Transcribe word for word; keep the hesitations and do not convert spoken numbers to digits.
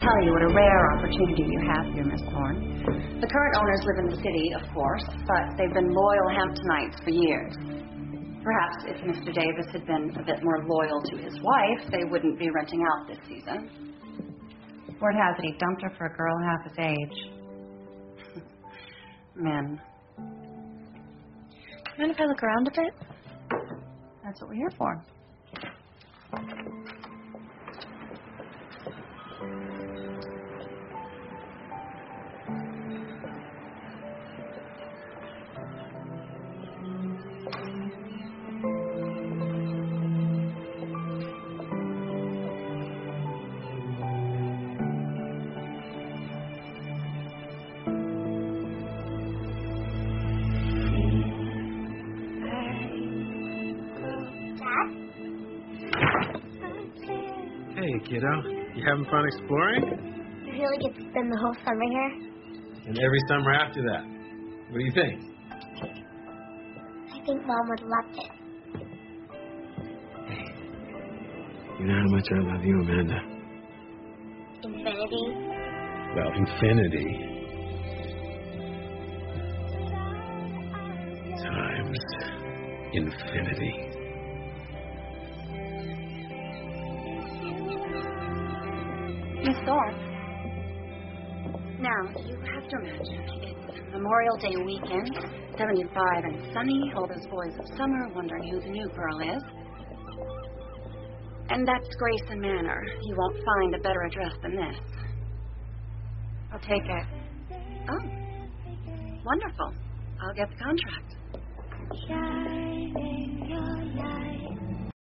tell you what a rare opportunity you have here, Miss Thorne. The current owners live in the city, of course, but they've been loyal Hamptonites for years. Perhaps if Mister Davis had been a bit more loyal to his wife, they wouldn't be renting out this season. Word has it he dumped her for a girl half his age. Men. Mind if I look around a bit? That's what we're here for. Hey, kiddo. You having fun exploring? I really get to spend the whole summer here. And every summer after that. What do you think? I think Mom would love it. Hey, you know how much I love you, Amanda. Infinity? Well, infinity. Times infinity. Miss Thorne. Now, you have to imagine, it's Memorial Day weekend, seventy-five and sunny, all those boys of summer wondering who the new girl is. And that's Grayson Manor. You won't find a better address than this. I'll take it. Oh, wonderful. I'll get the contract. Shining your light